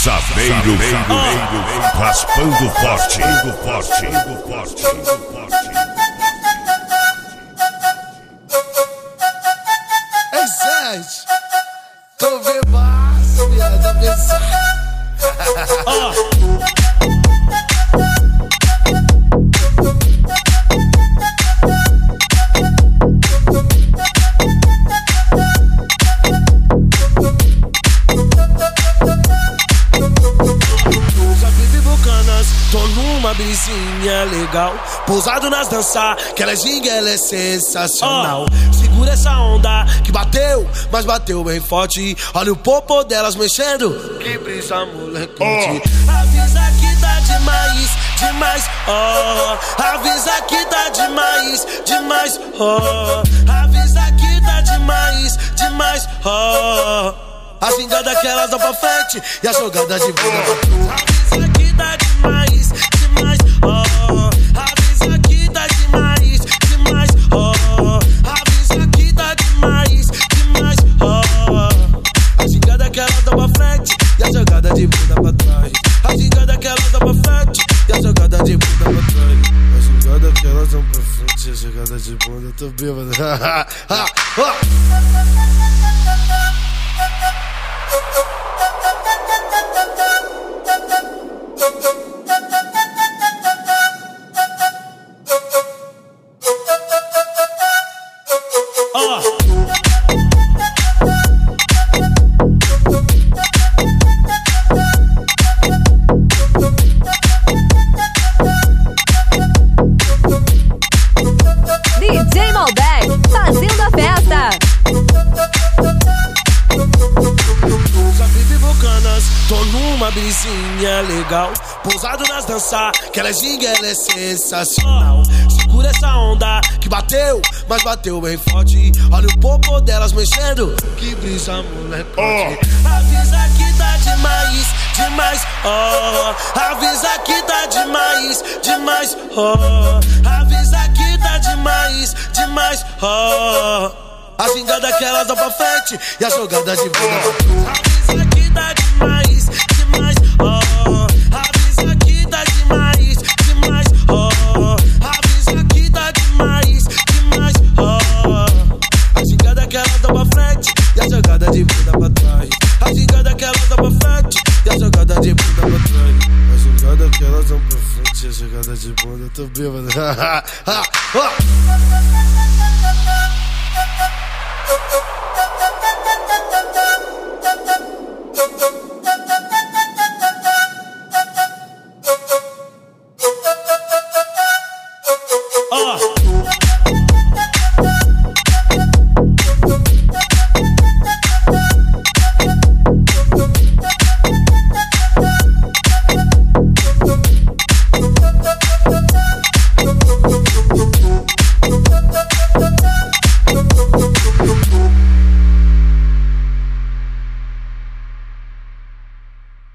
Saveiro, raspando forte. Ei, Sérgio, tô vendo massa, viada, pensar. Tô numa brisinha legal, pousado nas danças, que ela ginga, ela é sensacional. Segura essa onda que bateu, mas bateu bem forte. Olha o popô delas mexendo, que brisa molecote. Avisa que tá demais, demais, avisa que tá demais, demais, avisa que tá demais, demais, a gingada que elas dão pra frente e a jogada de bunda pra trás. Avisa que tá demais, demais, avisa que tá demais, demais, avisa que tá demais, demais, a gingada que elas dão pra frente e a jogada de bunda pra trás. A gingada que elas dão pra frente e a jogada de bunda pra trás. A gingada que elas dão pra frente e a jogada de bunda, eu tô bêbado. DJ Malbec fazendo a festa. Tô numa brisinha legal, pousado nas danças, que ela é ginga, ela é sensacional. Segura essa onda que bateu, mas bateu bem forte. Olha o popô delas mexendo, que brisa molecote. Avisa que tá demais, demais, avisa que tá demais, demais, avisa que tá demais, demais, a gingada que elas dão pra frente e a jogada de bunda. Avisa que tá demais, demais, avisa que tá demais, demais, avisa que tá demais, demais, a gingada que elas dão pra frente e a jogada de bunda pra trás. A gingada que elas dão pra frente e a jogada de bunda pra trás. A gingada que elas dão pra frente e a jogada de bunda, eu tô bêbado.